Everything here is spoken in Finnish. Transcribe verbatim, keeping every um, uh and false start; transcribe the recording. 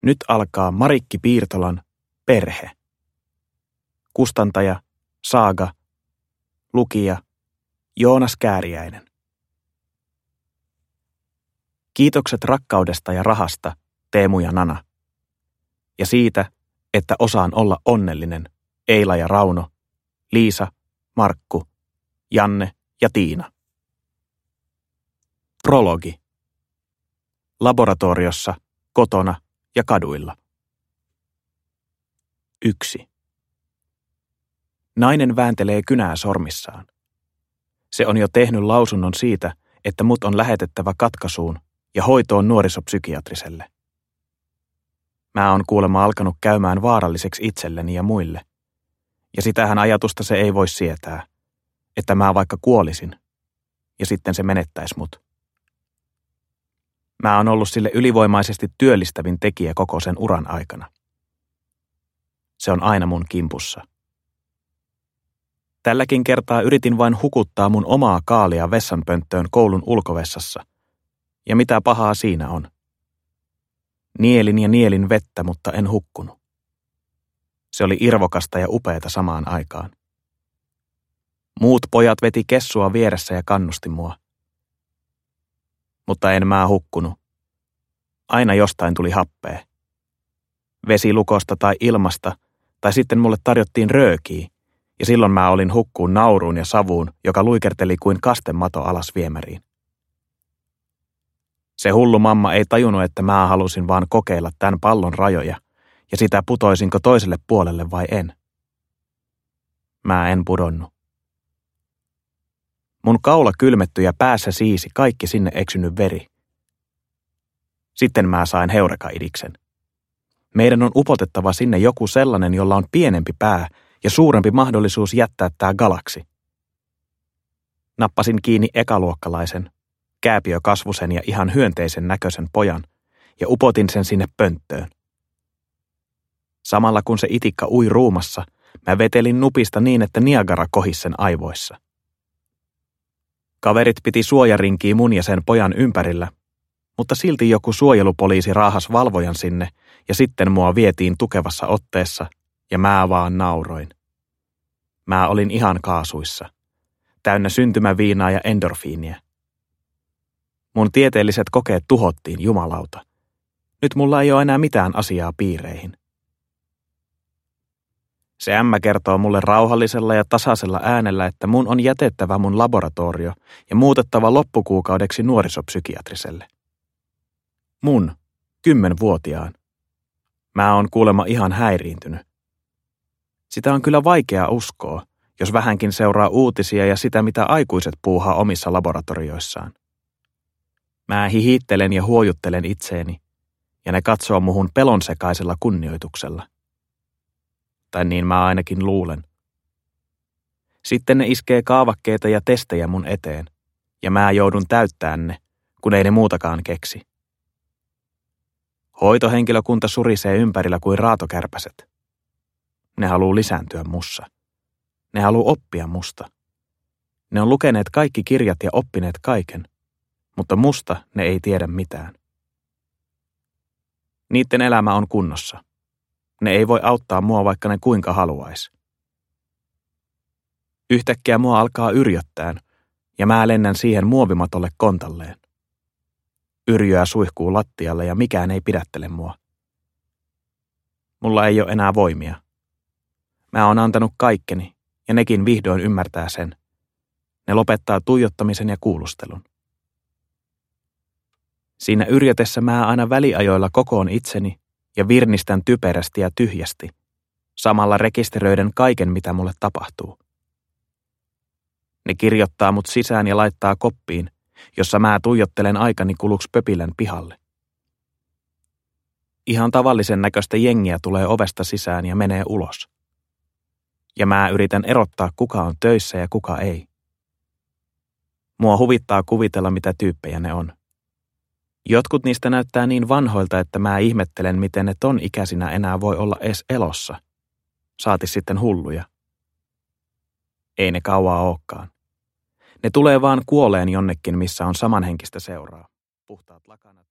Nyt alkaa Marikki Piirtolan Perhe. Kustantaja, Saaga, lukija, Joonas Kääriäinen. Kiitokset rakkaudesta ja rahasta, Teemu ja Nana. Ja siitä, että osaan olla onnellinen, Eila ja Rauno, Liisa, Markku, Janne ja Tiina. Prologi. Laboratoriossa, kotona ja kaduilla. Yksi. Nainen vääntelee kynää sormissaan. Se on jo tehnyt lausunnon siitä, että mut on lähetettävä katkaisuun ja hoitoon nuorisopsykiatriselle. Mä on kuulemma alkanut käymään vaaralliseksi itselleni ja muille. Ja sitähän ajatusta se ei voi sietää, että mä vaikka kuolisin, ja sitten se menettäisi mut. Mä oon ollut sille ylivoimaisesti työllistävin tekijä koko sen uran aikana. Se on aina mun kimpussa. Tälläkin kertaa yritin vain hukuttaa mun omaa kaalia vessanpönttöön koulun ulkovessassa. Ja mitä pahaa siinä on? Nielin ja nielin vettä, mutta en hukkunut. Se oli irvokasta ja upeata samaan aikaan. Muut pojat veti kessua vieressä ja kannusti mua. Mutta en mä hukkunut. Aina jostain tuli happea. Vesilukosta tai ilmasta, tai sitten mulle tarjottiin röökiä, ja silloin mä olin hukkuun nauruun ja savuun, joka luikerteli kuin kastemato alas viemäriin. Se hullu mamma ei tajunnut, että mä halusin vaan kokeilla tämän pallon rajoja, ja sitä putoisinko toiselle puolelle vai en. Mä en pudonnut. Mun kaula kylmettyi ja päässä siisi kaikki sinne eksynyt veri. Sitten mä sain heureka-idiksen. Meidän on upotettava sinne joku sellainen, jolla on pienempi pää ja suurempi mahdollisuus jättää tää galaksi. Nappasin kiinni ekaluokkalaisen, kääpiökasvusen ja ihan hyönteisen näköisen pojan ja upotin sen sinne pönttöön. Samalla kun se itikka ui ruumassa, mä vetelin nupista niin, että Niagara kohisi sen aivoissa. Kaverit piti suojarinkiä mun ja sen pojan ympärillä, mutta silti joku suojelupoliisi raahas valvojan sinne ja sitten mua vietiin tukevassa otteessa ja mä vaan nauroin. Mä olin ihan kaasuissa, täynnä syntymäviinaa ja endorfiinia. Mun tieteelliset kokeet tuhottiin, jumalauta. Nyt mulla ei ole enää mitään asiaa piireihin. Se ämmä kertoo mulle rauhallisella ja tasaisella äänellä, että mun on jätettävä mun laboratorio ja muutettava loppukuukaudeksi nuorisopsykiatriselle. Mun, kymmenvuotiaan. Mä oon kuulemma ihan häiriintynyt. Sitä on kyllä vaikea uskoa, jos vähänkin seuraa uutisia ja sitä, mitä aikuiset puuhaa omissa laboratorioissaan. Mä hihittelen ja huojuttelen itseeni, ja ne katsoo muhun pelonsekaisella kunnioituksella. Tai niin mä ainakin luulen. Sitten ne iskee kaavakkeita ja testejä mun eteen, ja mä joudun täyttämään ne, kun ei ne muutakaan keksi. Hoitohenkilökunta surisee ympärillä kuin raatokärpäset. Ne haluu lisääntyä mussa. Ne haluu oppia musta. Ne on lukeneet kaikki kirjat ja oppineet kaiken, mutta musta ne ei tiedä mitään. Niiden elämä on kunnossa. Ne ei voi auttaa mua, vaikka ne kuinka haluais. Yhtäkkiä mua alkaa yrjöttään, ja mä lennän siihen muovimatolle kontalleen. Yrjöä suihkuu lattialle ja mikään ei pidättele mua. Mulla ei ole enää voimia. Mä oon antanut kaikkeni, ja nekin vihdoin ymmärtää sen. Ne lopettaa tuijottamisen ja kuulustelun. Siinä yrjötessä mä aina väliajoilla kokoon itseni ja virnistän typerästi ja tyhjästi, samalla rekisteröiden kaiken, mitä mulle tapahtuu. Ne kirjoittaa mut sisään ja laittaa koppiin, jossa mä tuijottelen aikani kuluksi pöpilän pihalle. Ihan tavallisen näköistä jengiä tulee ovesta sisään ja menee ulos. Ja mä yritän erottaa, kuka on töissä ja kuka ei. Mua huvittaa kuvitella, mitä tyyppejä ne on. Jotkut niistä näyttää niin vanhoilta, että mä ihmettelen, miten ne ton ikäisinä enää voi olla edes elossa. Saati sitten hulluja. Ei ne kauaa ookaan. Ne tulee vaan kuoleen jonnekin, missä on samanhenkistä seuraa. Puhtaat lakanat.